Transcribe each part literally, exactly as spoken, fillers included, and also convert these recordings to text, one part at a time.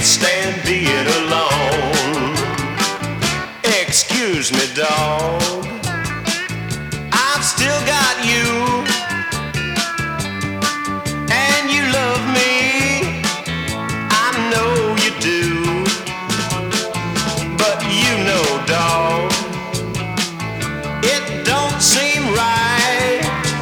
stand being alone. Excuse me, dog, I've still got you, and you love me, I know you do. But you know, dog, it don't seem right,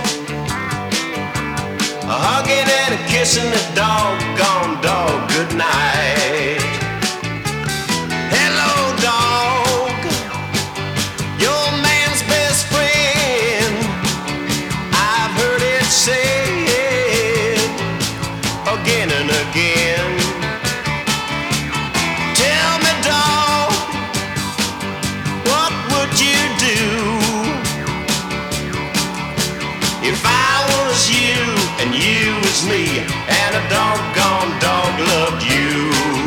hugging and kissing the doggone dog goodnight. Hello, dog, your man's best friend, I've heard it said again and again. Tell me, dog, what would you do if I was you and you was me, and a doggone dog loved you?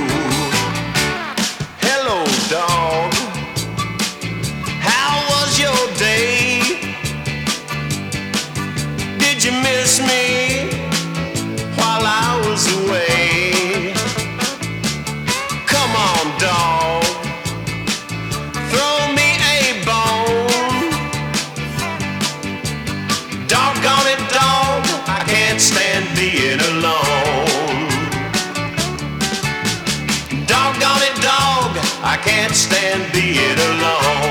Hello, dog, how was your day? Did you miss me while I was away? Come on, dog, throw me a bone. Doggone it, dog, I can't stand being alone. Doggone it, dog, I can't stand being alone.